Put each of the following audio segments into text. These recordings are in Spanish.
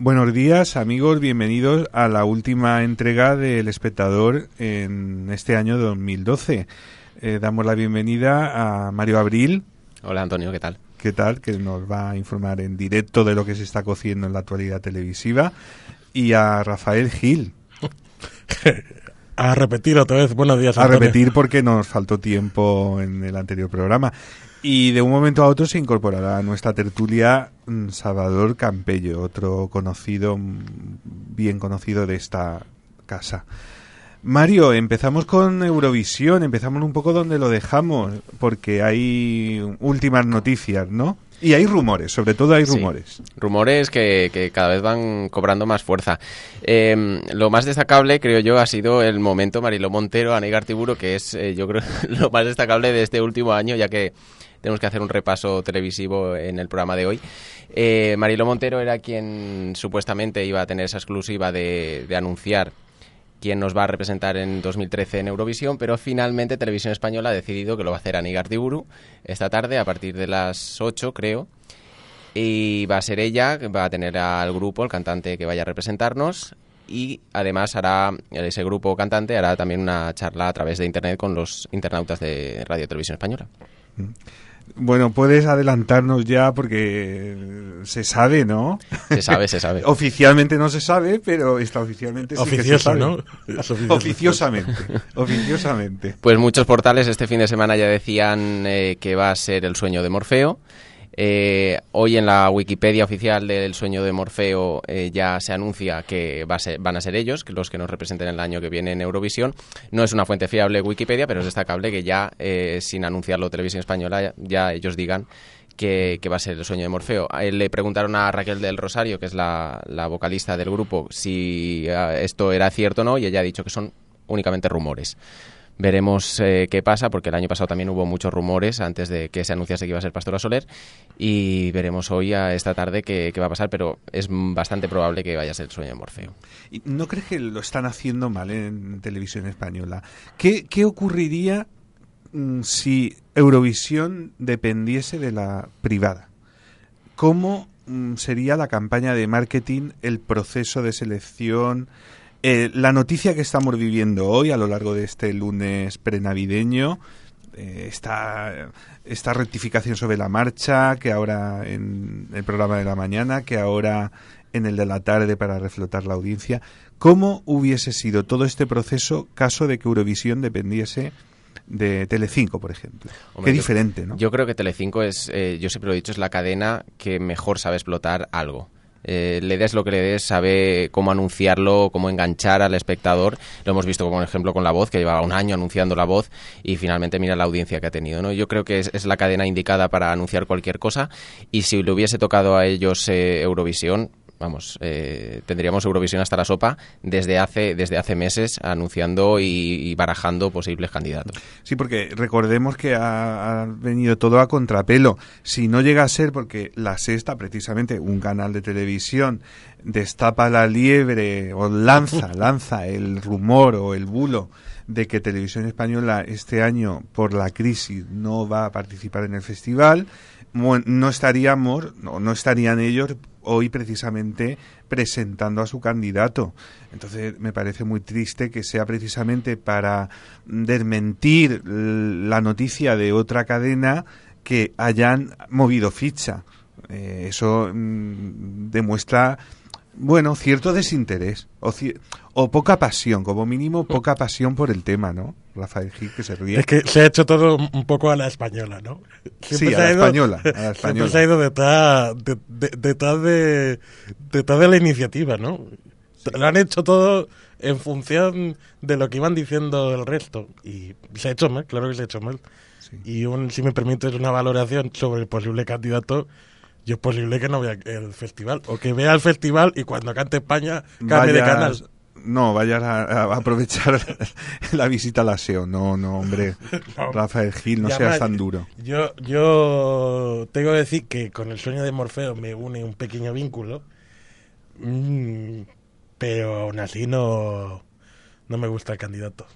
Buenos días, amigos, bienvenidos a la última entrega del Espectador en este año 2012. Damos la bienvenida a Mario Abril. Hola, Antonio, ¿qué tal? ¿Qué tal? Que nos va a informar en directo de lo que se está cociendo en la actualidad televisiva. Y a Rafael Gil. A repetir otra vez, buenos días, Antonio. A repetir porque nos faltó tiempo en el anterior programa. Y de un momento a otro se incorporará a nuestra tertulia Salvador Campello, otro conocido, bien conocido de esta casa. Mario, empezamos con Eurovisión, empezamos un poco donde lo dejamos, porque hay últimas noticias, ¿no? Y hay rumores, sobre todo hay rumores. Sí, rumores que cada vez van cobrando más fuerza. Lo más destacable, creo yo, ha sido el momento Mariló Montero, Ana Igartiburu, que es, yo creo, lo más destacable de este último año, ya que tenemos que hacer un repaso televisivo en el programa de hoy. Mariló Montero era quien supuestamente iba a tener esa exclusiva de anunciar quién nos va a representar en 2013 en Eurovisión, pero finalmente Televisión Española ha decidido que lo va a hacer Ana Igartiburu esta tarde a partir de las 8, creo, y va a ser ella, va a tener al grupo, el cantante que vaya a representarnos, y además ese grupo cantante hará también una charla a través de internet con los internautas de Radio Televisión Española. Bueno, puedes adelantarnos ya porque se sabe, ¿no? Se sabe. Oficialmente no se sabe, pero extraoficialmente sí que se sabe. ¿No? Oficiosamente. Pues muchos portales este fin de semana ya decían que va a ser El sueño de Morfeo. Hoy en la Wikipedia oficial del sueño de Morfeo ya se anuncia que van a ser ellos, que los que nos representen el año que viene en Eurovisión. No es una fuente fiable Wikipedia, pero es destacable que ya, sin anunciarlo Televisión Española, ya ellos digan que va a ser el sueño de Morfeo. Le preguntaron a Raquel del Rosario, que es la vocalista del grupo, si esto era cierto o no, y ella ha dicho que son únicamente rumores. Veremos qué pasa, porque el año pasado también hubo muchos rumores antes de que se anunciase que iba a ser Pastora Soler, y veremos hoy, esta tarde, qué va a pasar, pero es bastante probable que vaya a ser el sueño de Morfeo. ¿No crees que lo están haciendo mal en Televisión Española? ¿Qué ocurriría si Eurovisión dependiese de la privada? ¿Cómo sería la campaña de marketing, el proceso de selección? La noticia que estamos viviendo hoy a lo largo de este lunes prenavideño, esta rectificación sobre la marcha, que ahora en el programa de la mañana, que ahora en el de la tarde para reflotar la audiencia, ¿cómo hubiese sido todo este proceso caso de que Eurovisión dependiese de Telecinco, por ejemplo? Hombre, qué diferente, ¿no? Yo creo que Telecinco es, yo siempre lo he dicho, es la cadena que mejor sabe explotar algo. Le des lo que le des, sabe cómo anunciarlo, cómo enganchar al espectador. Lo hemos visto, por ejemplo, con La Voz, que llevaba un año anunciando La Voz y finalmente mira la audiencia que ha tenido, ¿no? Yo creo que es la cadena indicada para anunciar cualquier cosa, y si le hubiese tocado a ellos Eurovisión, vamos, tendríamos Eurovisión hasta la sopa desde hace meses, anunciando y barajando posibles candidatos. Sí, porque recordemos que ha venido todo a contrapelo. Si no llega a ser porque La Sexta, precisamente un canal de televisión, destapa la liebre o lanza el rumor o el bulo de que Televisión Española este año, por la crisis, no va a participar en el festival, no estarían ellos hoy precisamente presentando a su candidato. Entonces me parece muy triste que sea precisamente para desmentir la noticia de otra cadena que hayan movido ficha. Eso demuestra, bueno, cierto desinterés o poca pasión, como mínimo poca pasión por el tema, ¿no? Rafael Gil, que se ríe. Es que se ha hecho todo un poco a la española, ¿no? Siempre a la española. Siempre se ha ido detrás de la iniciativa, ¿no? Sí. Lo han hecho todo en función de lo que iban diciendo el resto. Y se ha hecho mal, claro que se ha hecho mal. Sí. Y si me permites una valoración sobre el posible candidato, yo es posible que no vea el festival, o que vea el festival y cuando cante España cambie de canal. No, vayas a aprovechar la visita a la SEO. No, hombre. No. Rafael Gil, no seas tan duro. Yo tengo que decir que con el sueño de Morfeo me une un pequeño vínculo, pero aún así no me gusta el candidato.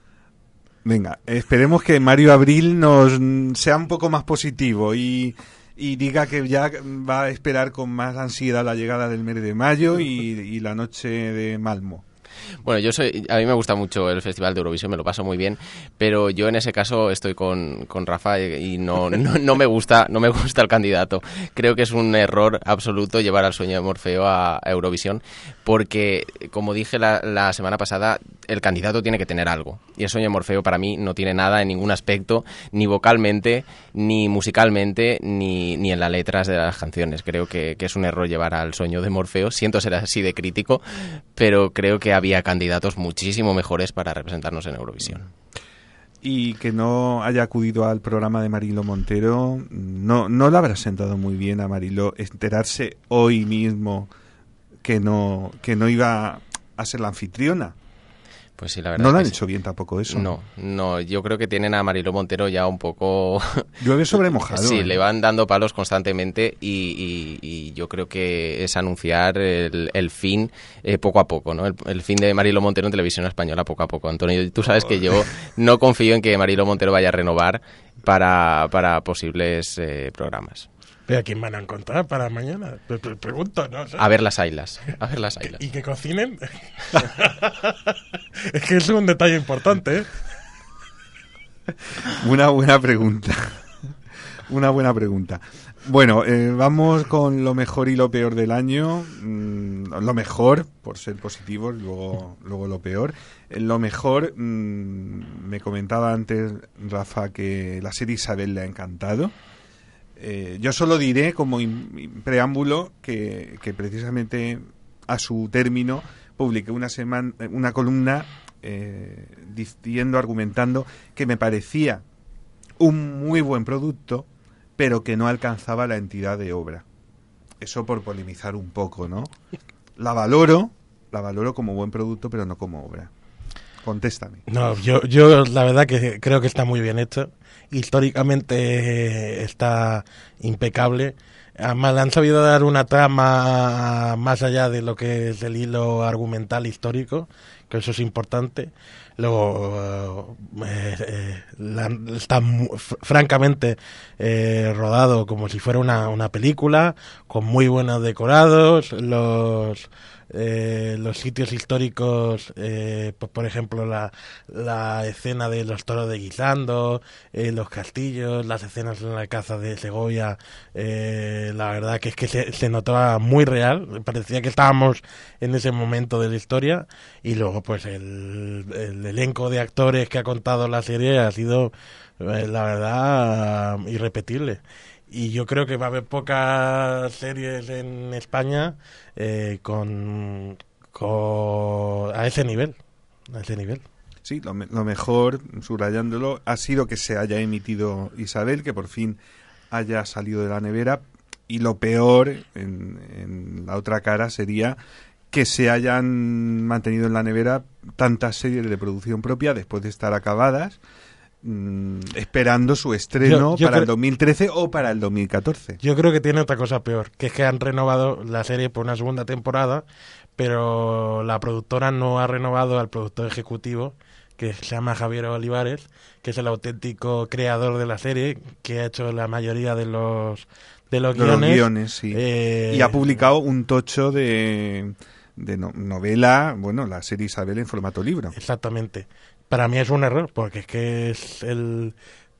Venga, esperemos que Mario Abril nos sea un poco más positivo y y diga que ya va a esperar con más ansiedad la llegada del mes de mayo y la noche de Malmo. Bueno, a mí me gusta mucho el Festival de Eurovisión, me lo paso muy bien, pero yo en ese caso estoy con Rafa y no me gusta el candidato. Creo que es un error absoluto llevar al Sueño de Morfeo a Eurovisión, porque, como dije la semana pasada, el candidato tiene que tener algo. Y el Sueño de Morfeo para mí no tiene nada en ningún aspecto, ni vocalmente, ni musicalmente, ni en las letras de las canciones. Creo que es un error llevar al Sueño de Morfeo. Siento ser así de crítico, pero creo que había candidatos muchísimo mejores para representarnos en Eurovisión. Y que no haya acudido al programa de Mariló Montero, no le habrá sentado muy bien a Mariló enterarse hoy mismo que no iba a ser la anfitriona. Pues sí, la verdad. No lo han hecho bien tampoco eso. No, yo creo que tienen a Mariló Montero ya un poco... Llueve sobre mojado. Sí, le van dando palos constantemente y yo creo que es anunciar el fin poco a poco, ¿no? El fin de Mariló Montero en televisión española poco a poco. Antonio, tú sabes que yo no confío en que Mariló Montero vaya a renovar para posibles programas. ¿Pero a quién van a encontrar para mañana? Pregunto, no sé. A ver las ailas. ¿Y que cocinen? Es que es un detalle importante, ¿eh? Una buena pregunta. Bueno, vamos con lo mejor y lo peor del año. Lo mejor, por ser positivos, luego lo peor. Lo mejor, me comentaba antes Rafa que la serie Isabel le ha encantado. Yo solo diré como preámbulo que precisamente a su término publiqué una columna argumentando que me parecía un muy buen producto, pero que no alcanzaba la entidad de obra. Eso por polemizar un poco, ¿no? La valoro como buen producto, pero no como obra. Contéstame. No, yo la verdad que creo que está muy bien hecho. Históricamente está impecable. Además, le han sabido dar una trama más allá de lo que es el hilo argumental histórico, que eso es importante. Luego, está francamente rodado como si fuera una película, con muy buenos decorados, los sitios históricos, pues, por ejemplo la escena de los toros de Guisando, los castillos, las escenas en la caza de Segovia, la verdad que es que se notaba muy real, parecía que estábamos en ese momento de la historia. Y luego pues el elenco de actores que ha contado la serie ha sido, la verdad, irrepetible. Y yo creo que va a haber pocas series en España a ese nivel. Sí, lo mejor, subrayándolo, ha sido que se haya emitido Isabel, que por fin haya salido de la nevera. Y lo peor, en la otra cara, sería que se hayan mantenido en la nevera tantas series de producción propia después de estar acabadas, esperando su estreno para el 2013 o para el 2014. Yo creo que tiene otra cosa peor, que es que han renovado la serie por una segunda temporada, pero la productora no ha renovado al productor ejecutivo, que se llama Javier Olivares, que es el auténtico creador de la serie, que ha hecho la mayoría de los guiones, sí. Y ha publicado un tocho de novela, bueno, la serie Isabel en formato libro. Exactamente. Para mí es un error, porque es que es el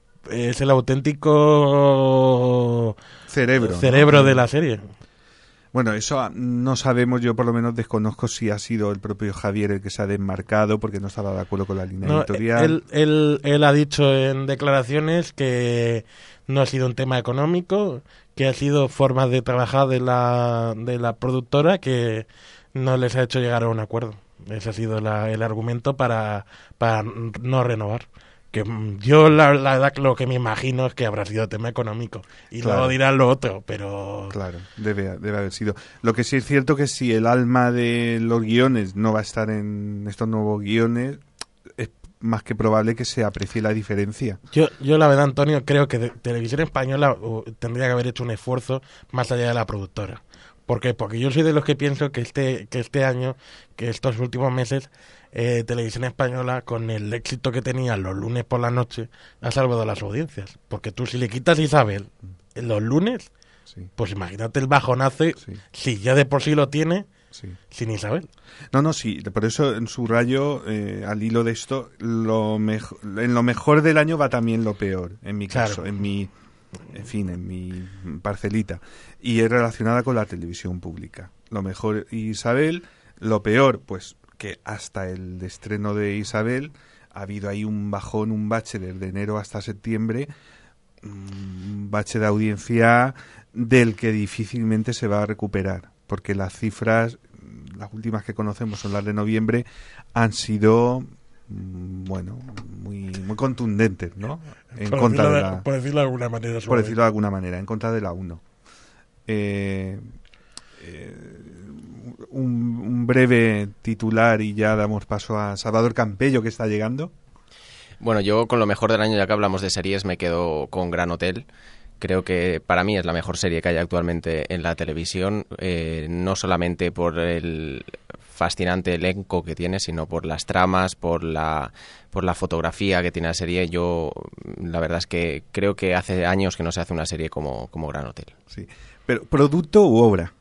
auténtico cerebro, ¿no?, de la serie. Bueno, eso no sabemos, yo por lo menos desconozco si ha sido el propio Javier el que se ha desmarcado porque no estaba de acuerdo con la línea editorial. Él ha dicho en declaraciones que no ha sido un tema económico, que ha sido formas de trabajar de la productora que no les ha hecho llegar a un acuerdo. Ese ha sido el argumento para no renovar. Que yo la verdad lo que me imagino es que habrá sido tema económico y claro, luego dirán lo otro, pero claro, debe haber sido. Lo que sí es cierto que si el alma de los guiones no va a estar en estos nuevos guiones, es más que probable que se aprecie la diferencia. Yo la verdad, Antonio, creo que Televisión Española tendría que haber hecho un esfuerzo más allá de la productora. ¿Por qué? Porque yo soy de los que pienso que este año, que estos últimos meses, Televisión Española, con el éxito que tenía los lunes por la noche, ha salvado las audiencias. Porque tú, si le quitas Isabel en los lunes, Sí. pues imagínate el bajonazo, Sí. si ya de por sí lo tiene, Sí. sin Isabel. No, sí, por eso en su rayo, al hilo de esto, en lo mejor del año va también lo peor, en mi caso, Claro. en mi parcelita, y es relacionada con la televisión pública. Lo mejor Isabel, lo peor, pues que hasta el estreno de Isabel ha habido ahí un bajón, un bache desde enero hasta septiembre, un bache de audiencia del que difícilmente se va a recuperar, porque las cifras, las últimas que conocemos son las de noviembre, han sido muy contundentes, ¿no? Por decirlo de alguna manera. Por decirlo de alguna manera, en contra de la 1. Un breve titular y ya damos paso a Salvador Campello, que está llegando. Bueno, yo con lo mejor del año, ya que hablamos de series, me quedo con Gran Hotel. Creo que para mí es la mejor serie que hay actualmente en la televisión, no solamente por el fascinante elenco que tiene, sino por las tramas, por la fotografía que tiene la serie. Yo, la verdad es que creo que hace años que no se hace una serie como Gran Hotel. Sí. Pero, ¿producto u obra?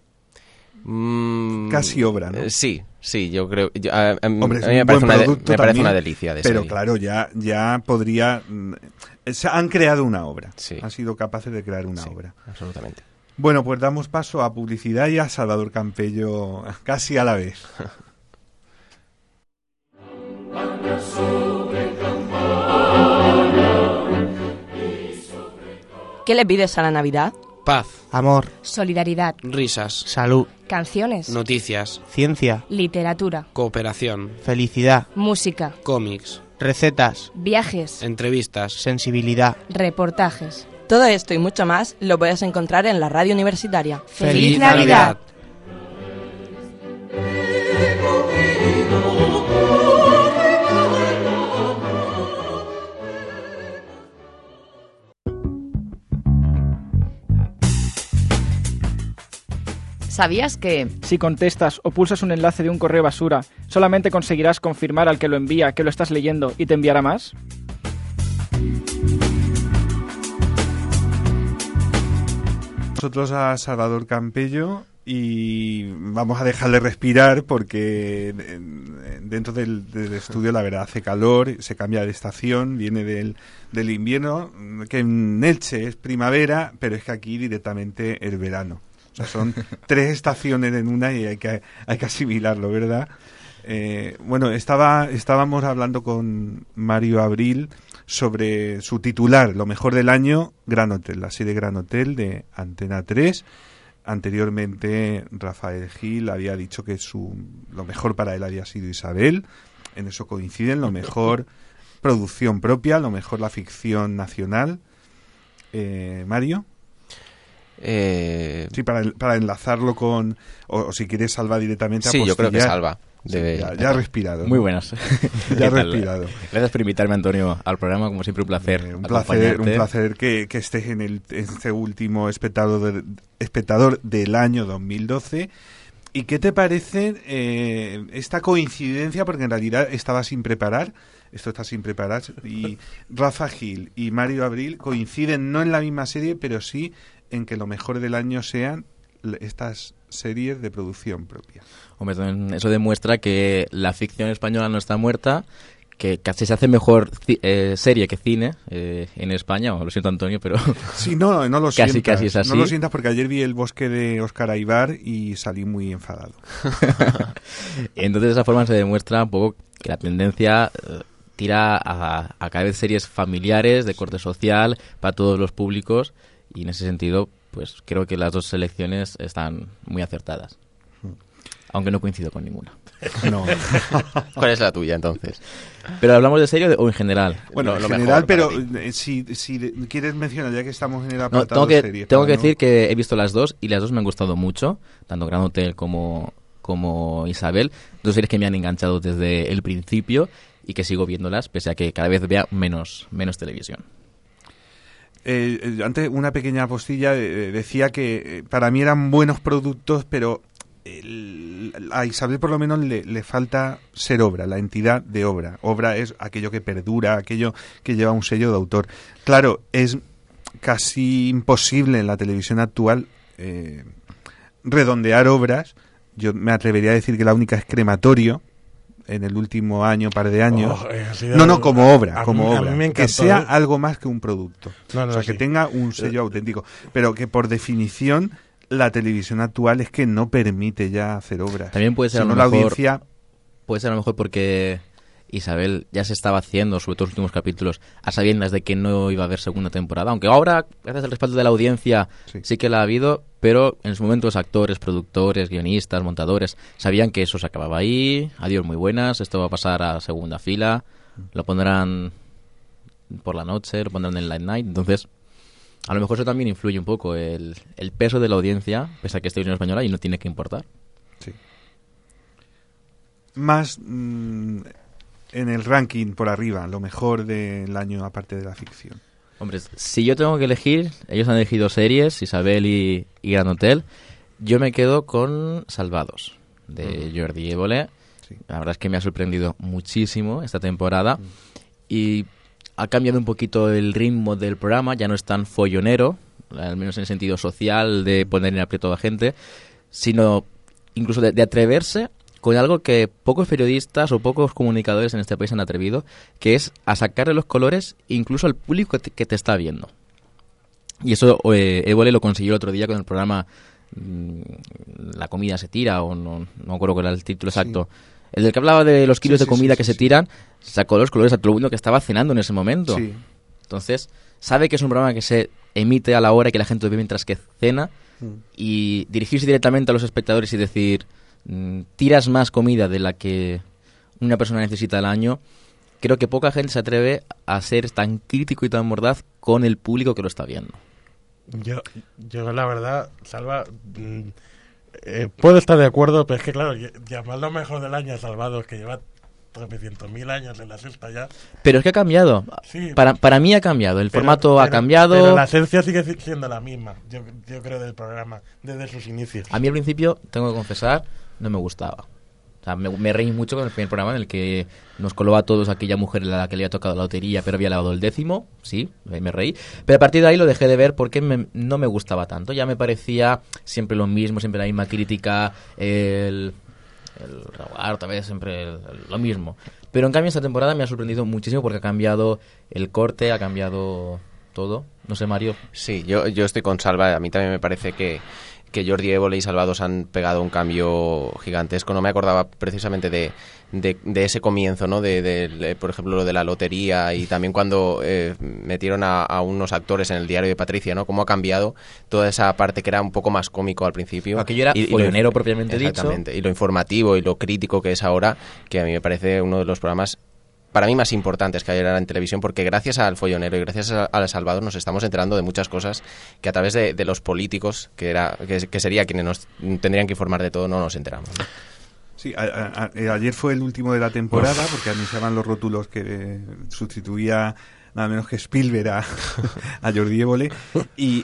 Casi obra, ¿no? Sí, yo creo. A mí Hombre, me parece una delicia de pero serie. claro, ya podría. Han creado una obra. Sí. Han sido capaces de crear una obra. Absolutamente. Bueno, pues damos paso a publicidad y a Salvador Campello casi a la vez. ¿Qué le pides a la Navidad? Paz, Amor, solidaridad, risas, salud, canciones, noticias, ciencia, literatura, cooperación, felicidad, música, cómics, recetas, viajes, entrevistas. sensibilidad. reportajes. Todo esto y mucho más lo puedes encontrar en la radio universitaria. ¡Feliz Navidad! ¿Sabías que...? Si contestas o pulsas un enlace de un correo basura, solamente conseguirás confirmar al que lo envía que lo estás leyendo y te enviará más? Nosotros a Salvador Campello y vamos a dejarle respirar porque dentro del estudio la verdad hace calor, se cambia de estación, viene del invierno, que en Elche es primavera, pero es que aquí directamente es verano. O sea, son 3 estaciones en una y hay que asimilarlo, ¿verdad? Bueno, estábamos hablando con Mario Abril sobre su titular, lo mejor del año, Gran Hotel, la serie Gran Hotel de Antena 3. Anteriormente Rafael Gil había dicho que lo mejor para él había sido Isabel. En eso coinciden, lo mejor producción propia, lo mejor la ficción nacional. Mario. Sí, para enlazarlo con... O si quieres, Salva directamente a Sí, postillar. yo creo que Salva. Sí, ya ha respirado. Muy buenas. Ya ha respirado. Gracias por invitarme, Antonio, al programa. Como siempre, un placer. Un placer que estés en este último espectador del año 2012. ¿Y qué te parece esta coincidencia? Porque en realidad estaba sin preparar. Esto está sin preparar. Y Rafa Gil y Mario Abril coinciden no en la misma serie, pero sí en que lo mejor del año sean estas series de producción propia. Hombre, eso demuestra que la ficción española no está muerta, que casi se hace mejor serie que cine en España. Lo siento, Antonio, pero... Sí, no lo sientas. Casi es así. No lo sientas porque ayer vi El bosque de Óscar Aybar y salí muy enfadado. Entonces, de esa forma se demuestra un poco que la tendencia tira a cada vez series familiares, de corte social, para todos los públicos, y en ese sentido, pues creo que las 2 selecciones están muy acertadas. Aunque no coincido con ninguna. No. ¿Cuál es la tuya, entonces? ¿Pero hablamos de serie o en general? Bueno, en general, pero si quieres mencionar, ya que estamos en el apartado de series... Tengo que decir que he visto las 2 y las 2 me han gustado mucho, tanto Gran Hotel como Isabel. 2 series que me han enganchado desde el principio y que sigo viéndolas, pese a que cada vez vea menos televisión. Antes, una pequeña postilla, decía que para mí eran buenos productos, pero a Isabel por lo menos le falta ser obra, la entidad de obra. Obra es aquello que perdura, aquello que lleva un sello de autor. Claro, es casi imposible en la televisión actual redondear obras. Yo me atrevería a decir que la única es Crematorio, en el último par de años. Como obra, que sea algo más que un producto. Que tenga un sello auténtico. Pero que por definición la televisión actual es que no permite ya hacer obras. También puede ser, a lo mejor, puede ser a lo mejor porque Isabel ya se estaba haciendo, sobre todo los últimos capítulos, a sabiendas de que no iba a haber segunda temporada. Aunque ahora, gracias al respaldo de la audiencia, sí que la ha habido, pero en su momento los actores, productores, guionistas, montadores, sabían que eso se acababa ahí, adiós muy buenas, esto va a pasar a segunda fila, lo pondrán por la noche, lo pondrán en Late Night, entonces a lo mejor eso también influye un poco el peso de la audiencia, pese a que es televisión española y no tiene que importar. Sí. Más en el ranking por arriba, lo mejor del año aparte de la ficción. Hombre, si yo tengo que elegir, ellos han elegido series, Isabel y Gran Hotel, yo me quedo con Salvados, de Jordi Évole. Sí. La verdad es que me ha sorprendido muchísimo esta temporada y ha cambiado un poquito el ritmo del programa, ya no es tan follonero, al menos en el sentido social de poner en aprieto a la gente, sino incluso de atreverse con algo que pocos periodistas o pocos comunicadores en este país han atrevido, que es a sacarle los colores incluso al público que te está viendo. Y eso Évole lo consiguió el otro día con el programa La comida se tira, o no me acuerdo cuál era el título exacto. Sí. El del que hablaba de los kilos de comida que se tiran, sacó los colores a todo el mundo que estaba cenando en ese momento. Sí. Entonces, sabe que es un programa que se emite a la hora y que la gente ve mientras que cena, y dirigirse directamente a los espectadores y decir, tiras más comida de la que una persona necesita al año, creo que poca gente se atreve a ser tan crítico y tan mordaz con el público que lo está viendo. Yo la verdad, Salva, puedo estar de acuerdo, pero es que claro, llamar lo mejor del año a Salvados, que lleva 300.000 años en la sexta ya. Pero es que ha cambiado. Sí, para mí ha cambiado. El formato ha cambiado. Pero la esencia sigue siendo la misma, yo creo, del programa, desde sus inicios. A mí al principio, tengo que confesar, no me gustaba. O sea, me reí mucho con el primer programa en el que nos coló a todos aquella mujer a la que le había tocado la lotería pero había lavado el décimo. Sí, me reí. Pero a partir de ahí lo dejé de ver porque no me gustaba tanto. Ya me parecía siempre lo mismo, siempre la misma crítica, el regular, otra vez siempre lo mismo. Pero en cambio esta temporada me ha sorprendido muchísimo porque ha cambiado el corte, ha cambiado todo. No sé, Mario. Sí, yo estoy con Salva. A mí también me parece que Jordi Évole y Salvados han pegado un cambio gigantesco. No me acordaba precisamente de ese comienzo, ¿no? Por ejemplo, lo de la lotería, y también cuando metieron a unos actores en el diario de Patricia, ¿no? Cómo ha cambiado toda esa parte que era un poco más cómico al principio. Aquello era follonero propiamente dicho. Exactamente. Y lo informativo y lo crítico que es ahora, que a mí me parece uno de los programas para mí más importantes que hay ahora en televisión, porque gracias al follonero y gracias a Salvados nos estamos enterando de muchas cosas que a través de los políticos, que sería quienes nos tendrían que informar de todo, no nos enteramos, ¿no? Sí, ayer fue el último de la temporada, porque anunciaban los rótulos que sustituía nada menos que Spielberg a Jordi Évole, y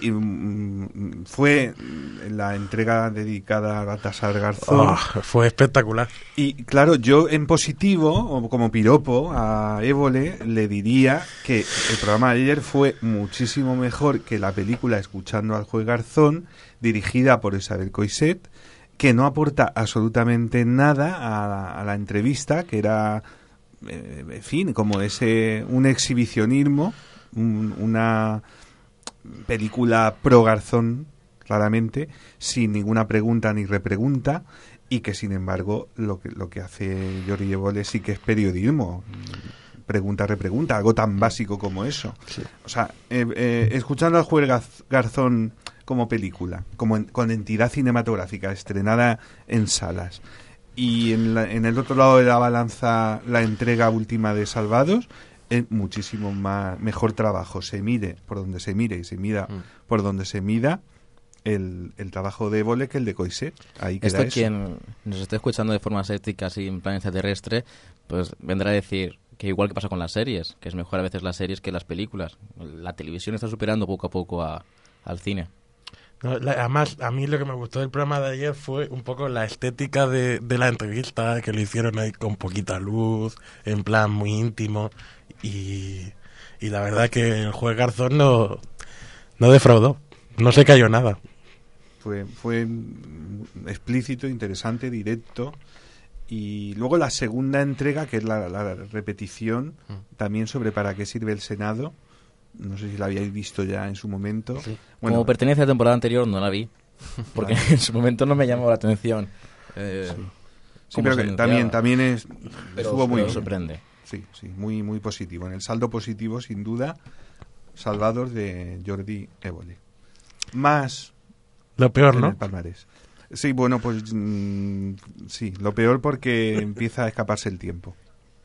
fue la entrega dedicada a Baltasar Garzón. Fue espectacular. Y claro, yo en positivo, o como piropo a Évole, le diría que el programa de ayer fue muchísimo mejor que la película Escuchando al juez Garzón, dirigida por Isabel Coixet, que no aporta absolutamente nada a la entrevista, que era, en fin, como un exhibicionismo, una película pro Garzón, claramente, sin ninguna pregunta ni repregunta, y que sin embargo lo que hace Jordi Évole sí que es periodismo, pregunta, repregunta, algo tan básico como eso. Sí. O sea, Escuchando al juez Garzón como película, con entidad cinematográfica, estrenada en salas, y en el otro lado de la balanza la entrega última de Salvados, es muchísimo mejor trabajo. Se mide por donde se mire y se mida por donde se mida el trabajo de Évole que el de Coixet. Ahí queda esto. eso. Quien nos esté escuchando de forma escéptica, así en plan extraterrestre, pues vendrá a decir que igual que pasa con las series, que es mejor a veces las series que las películas. La televisión está superando poco a poco al cine. No, además, a mí lo que me gustó del programa de ayer fue un poco la estética de la entrevista, que lo hicieron ahí con poquita luz, en plan muy íntimo, y la verdad que el juez Garzón No defraudó. No se cayó nada. Fue explícito, interesante, directo. Y luego la segunda entrega, que es la repetición, también sobre para qué sirve el Senado. No sé si la habíais visto ya en su momento. Sí. Bueno, como pertenece a la temporada anterior, no la vi. Porque en su momento no me llamó la atención. Sí, pero que también estuvo muy bien. Sorprende. Sí, muy, muy positivo. En el saldo positivo, sin duda, Salvador de Jordi Évole. Más lo peor, ¿no? El palmarés. Sí, bueno, pues sí, lo peor porque empieza a escaparse el tiempo.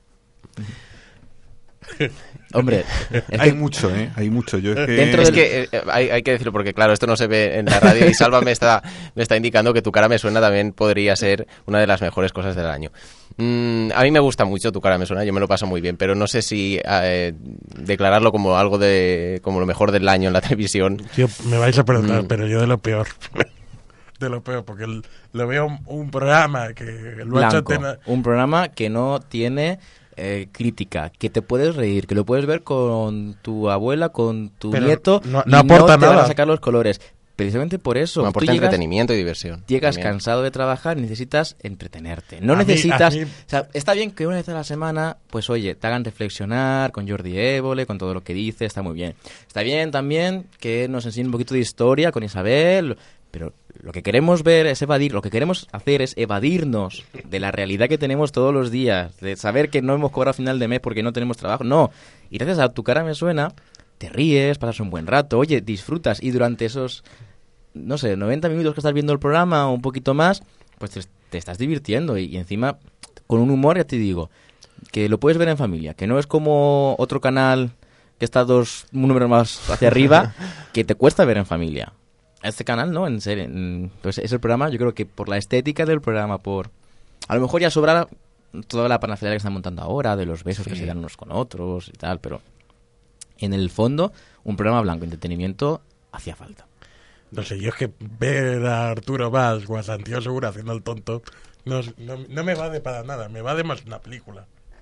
Hombre, hay mucho, hay mucho. Yo hay que decirlo porque claro, esto no se ve en la radio y Salva me está indicando que Tu cara me suena también podría ser una de las mejores cosas del año. A mí me gusta mucho Tu cara me suena, yo me lo paso muy bien, pero no sé si declararlo como algo como lo mejor del año en la televisión. Tío, me vais a preguntar, pero yo de lo peor. De lo peor, porque lo veo un programa que lo ha hecho un programa que no tiene crítica, que te puedes reír, que lo puedes ver con tu abuela, con tu nieto, no aporta no te nada. van a sacar los colores. Precisamente por eso. No aporta entretenimiento y diversión. Llegas también cansado de trabajar y necesitas entretenerte. No necesitas... O sea, está bien que una vez a la semana, pues oye, te hagan reflexionar con Jordi Évole, con todo lo que dice, está muy bien. Está bien también que nos enseñen un poquito de historia con Isabel, pero lo que queremos ver es lo que queremos hacer es evadirnos de la realidad que tenemos todos los días, de saber que no hemos cobrado a final de mes porque no tenemos trabajo. No, y gracias a Tu cara me suena, te ríes, pasas un buen rato, oye, disfrutas y durante esos, no sé, 90 minutos que estás viendo el programa o un poquito más, pues te estás divirtiendo y encima con un humor, ya te digo, que lo puedes ver en familia, que no es como otro canal que está un número más hacia arriba, que te cuesta ver en familia. Este canal, ¿no? En serio. Entonces, es el programa, yo creo que por la estética del programa, a lo mejor ya sobra toda la parafernalia que están montando ahora, de los besos que se dan unos con otros y tal, pero en el fondo, un programa blanco, entretenimiento, hacía falta. No sé, yo es que ver a Arturo Valls o a Santiago Segura haciendo el tonto no me va de para nada, me va de más una película.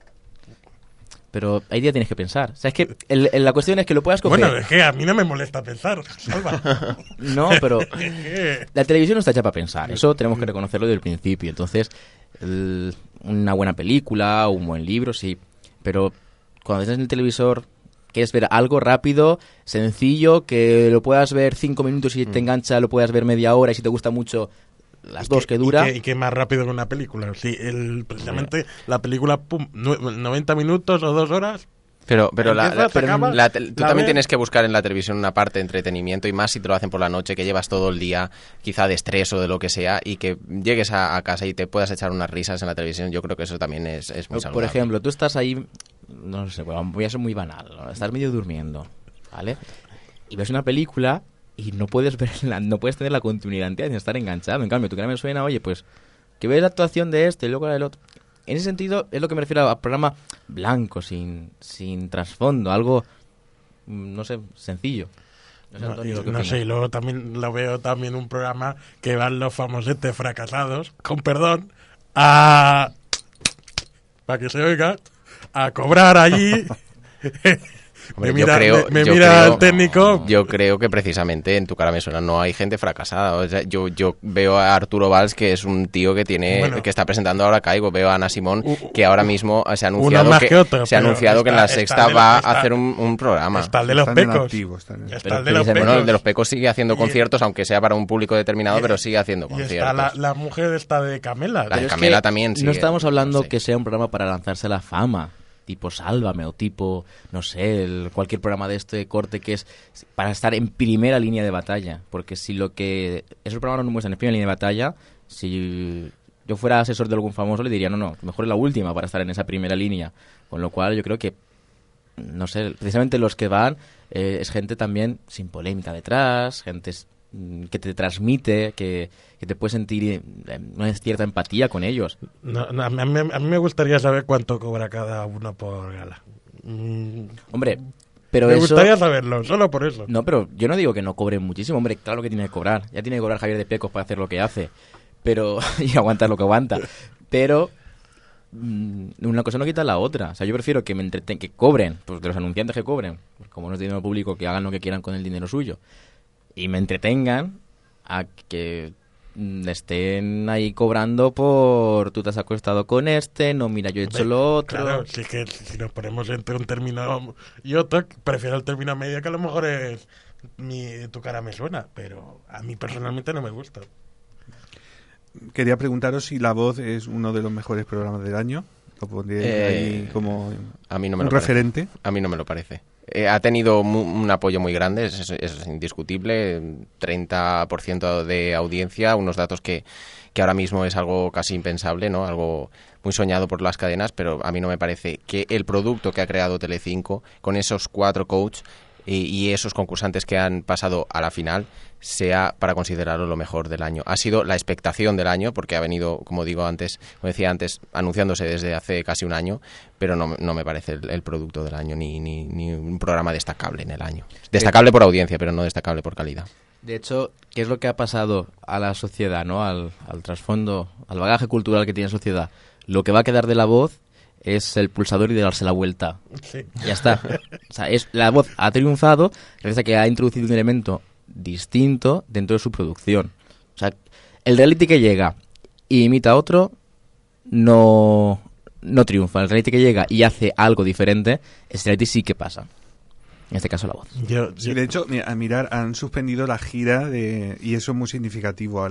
Pero ahí ya tienes que pensar. O sea, es que la cuestión es que lo puedas coger. Bueno, es que a mí no me molesta pensar, Salva. No, pero la televisión no está hecha para pensar. Eso tenemos que reconocerlo desde el principio. Entonces, una buena película, un buen libro, sí. Pero cuando estás en el televisor, quieres ver algo rápido, sencillo, que lo puedas ver 5 minutos y te engancha, lo puedas ver media hora y si te gusta mucho, las dos que dura. Y que más rápido que una película. Sí, precisamente la película, 90 minutos o 2 horas. Pero tú también tienes que buscar en la televisión una parte de entretenimiento y más si te lo hacen por la noche, que llevas todo el día quizá de estrés o de lo que sea y que llegues a casa y te puedas echar unas risas en la televisión. Yo creo que eso también es muy saludable. Por ejemplo, tú estás ahí, no sé, voy a ser muy banal, ¿no? Estás medio durmiendo, ¿vale? Y ves una película y no puedes tener la continuidad entera sin estar enganchado. En cambio, Tu cara me suena, oye, pues que ves la actuación de este y luego la del otro. En ese sentido es lo que me refiero a programa blanco, sin trasfondo, algo, no sé, sencillo. No sé, Antonio, no sé, y luego también lo veo también un programa que van los famosetes fracasados, con perdón, para que se oiga, a cobrar allí. Hombre, me mira el técnico. Yo creo que precisamente en Tu cara me suena no hay gente fracasada. O sea, yo veo a Arturo Valls, que es un tío que que está presentando ahora Caigo. Veo a Ana Simón, que ahora mismo se ha anunciado que en La Sexta va a hacer un programa. Está el de los Pecos. El de los Pecos sigue haciendo conciertos, aunque sea para un público determinado, pero sigue haciendo conciertos. Y está la mujer esta de Camela. La de Camela también sigue. No estamos hablando que sea un programa para lanzarse la fama, tipo Sálvame o tipo, no sé, cualquier programa de este corte que es para estar en primera línea de batalla. Porque si lo que esos programas no muestran en primera línea de batalla, si yo fuera asesor de algún famoso le diría, no, mejor es la última para estar en esa primera línea. Con lo cual yo creo que, no sé, precisamente los que van es gente también sin polémica detrás, gente que te transmite, que te puedes sentir una cierta empatía con ellos. A mí me gustaría saber cuánto cobra cada uno por gala. Hombre, pero me gustaría saberlo, solo por eso. No, pero yo no digo que no cobre muchísimo. Hombre, claro que tiene que cobrar. Ya tiene que cobrar Javier de Pecos para hacer lo que hace, pero y aguantar lo que aguanta. Pero una cosa no quita la otra. O sea, yo prefiero que que cobren, pues de los anunciantes que cobren, como no es dinero público, que hagan lo que quieran con el dinero suyo, y me entretengan a que estén ahí cobrando por tú te has acostado con este, no, mira, yo he hecho lo otro. Claro, si es que si nos ponemos entre un término y otro, prefiero el término medio, que a lo mejor es tu cara me suena, pero a mí personalmente no me gusta. Quería preguntaros si La Voz es uno de los mejores programas del año. Lo pondríais ahí como a mí no me un lo parece. referente. A mí no me lo parece. Ha tenido un apoyo muy grande, es indiscutible, 30% de audiencia, unos datos que ahora mismo es algo casi impensable, ¿no? Algo muy soñado por las cadenas, pero a mí no me parece que el producto que ha creado Telecinco, con esos 4 coaches y esos concursantes que han pasado a la final, sea para considerarlo lo mejor del año. Ha sido la expectación del año, porque ha venido, como decía antes, anunciándose desde hace casi un año, pero no me parece el producto del año, ni un programa destacable en el año. Destacable por audiencia, pero no destacable por calidad. De hecho, ¿qué es lo que ha pasado a la sociedad, ¿no? Al trasfondo, al bagaje cultural que tiene la sociedad? Lo que va a quedar de La Voz es el pulsador y de darse la vuelta. Sí. Ya está. O sea, La Voz ha triunfado gracias a que ha introducido un elemento distinto dentro de su producción. O sea, el reality que llega y imita a otro no triunfa. El reality que llega y hace algo diferente, ese reality sí que pasa. En este caso, La Voz. Sí, de hecho, a mirar, han suspendido la gira y eso es muy significativo.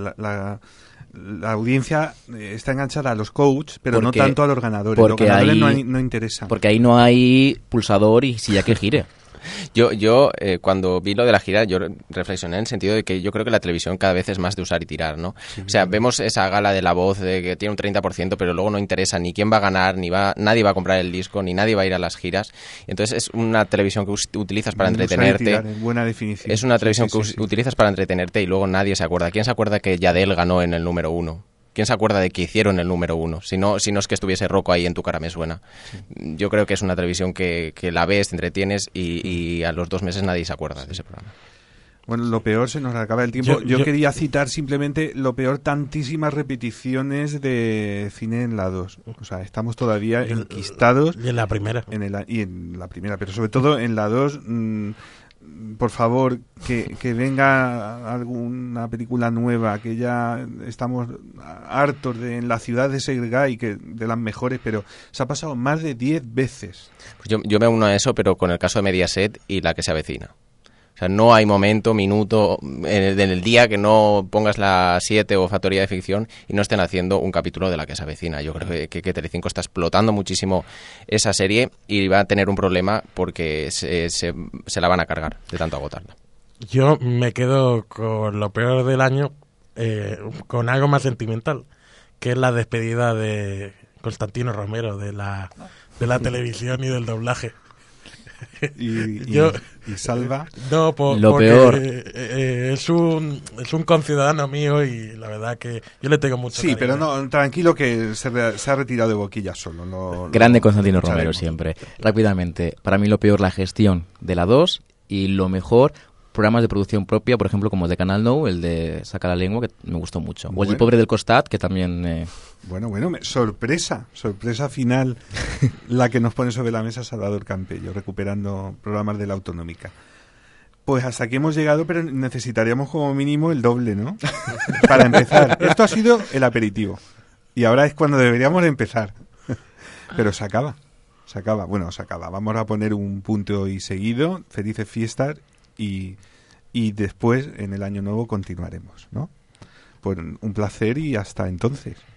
La audiencia está enganchada a los coaches, pero no tanto a los ganadores. Los ganadores no interesan. Porque ahí no hay pulsador y silla que gire. Yo cuando vi lo de la gira, yo reflexioné en el sentido de que yo creo que la televisión cada vez es más de usar y tirar, ¿no? Sí, o sea, vemos esa gala de La Voz de que tiene un 30%, pero luego no interesa ni quién va a ganar, nadie va a comprar el disco, ni nadie va a ir a las giras. Entonces es una televisión que utilizas para entretenerte. Usar y tirar, buena definición. Es una televisión que utilizas para entretenerte y luego nadie se acuerda. ¿Quién se acuerda que Yadel ganó en el número 1? ¿Quién se acuerda de que hicieron el número 1? Si no es que estuviese Rocco ahí en Tu cara me suena. Sí. Yo creo que es una televisión que la ves, te entretienes y a los 2 meses nadie se acuerda de ese programa. Bueno, lo peor, se nos acaba el tiempo. Yo quería citar simplemente lo peor, tantísimas repeticiones de cine en la 2. O sea, estamos todavía enquistados. Y en la primera. Y en la primera, pero sobre todo en la 2... por favor, que venga alguna película nueva, que ya estamos hartos de En la ciudad de Sergei, que de las mejores, pero se ha pasado más de 10 veces. Pues yo me uno a eso, pero con el caso de Mediaset y La que se avecina. O sea, no hay minuto en el día que no pongas la 7 o Factoría de Ficción y no estén haciendo un capítulo de La que se avecina. Yo creo que Telecinco está explotando muchísimo esa serie y va a tener un problema porque se la van a cargar de tanto agotarla. Yo me quedo con lo peor del año, con algo más sentimental, que es la despedida de Constantino Romero de la televisión y del doblaje. Y Salva. No, lo peor. Es un conciudadano mío y la verdad que yo le tengo mucho cariño. Pero no, tranquilo que se ha retirado de boquilla solo. Grande Constantino Romero siempre. Rápidamente, para mí lo peor la gestión de la 2 y lo mejor programas de producción propia, por ejemplo, como el de Canal Nou, el de Saca la Lengua, que me gustó mucho. O el Pobre del Costat, que también... Bueno, sorpresa final la que nos pone sobre la mesa Salvador Campello, recuperando programas de la Autonómica. Pues hasta aquí hemos llegado, pero necesitaríamos como mínimo el doble, ¿no? Para empezar. Esto ha sido el aperitivo. Y ahora es cuando deberíamos de empezar. Pero se acaba. Bueno, se acaba. Vamos a poner un punto y seguido. Felices fiestas y después, en el año nuevo, continuaremos, ¿no? Pues un placer y hasta entonces.